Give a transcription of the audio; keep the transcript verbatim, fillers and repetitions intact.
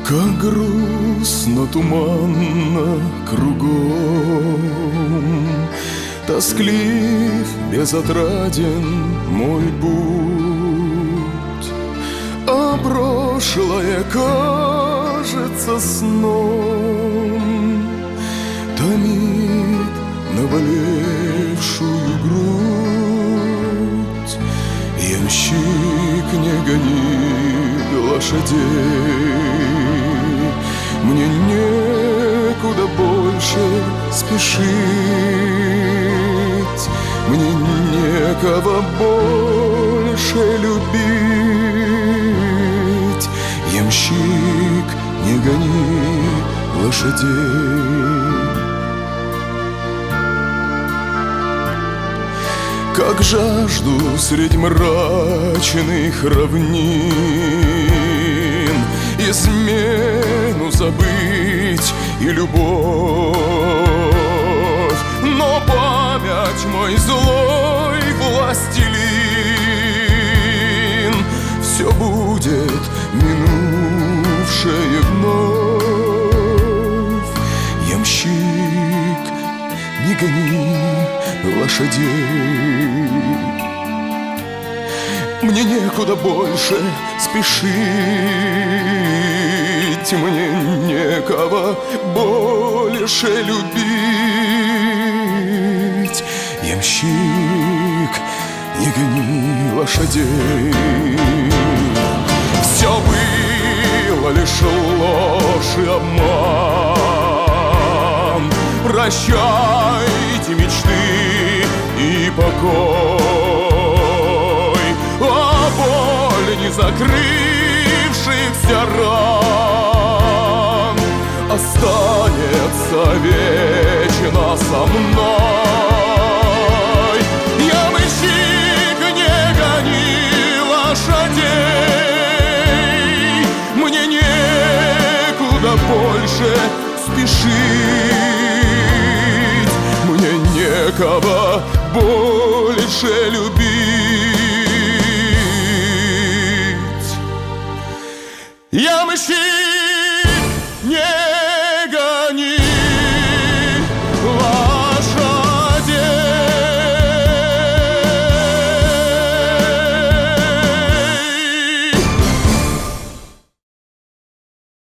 Как грустно, туманно кругом, тосклив, безотраден мой путь, а прошлое кажется сном, томит наболевшую грудь. Ямщик, не гони лошадей, мне некуда больше спешить, мне некого больше любить. Ямщик, не гони лошадей. Как жажду средь мрачных равнин измену забыть и любовь, но память мой злой властелин все будет минувшее вновь. Ямщик, не гони лошадей, мне некуда больше спешить, мне некого больше любить. Ямщик, не гони лошадей. Все было лишь ложь и обман, прощайте мечты и покой, а боль не закрывшихся ран останется вечно со мной. Ямщик, не гони лошадей, мне некуда больше спешить, мне некого больше любить.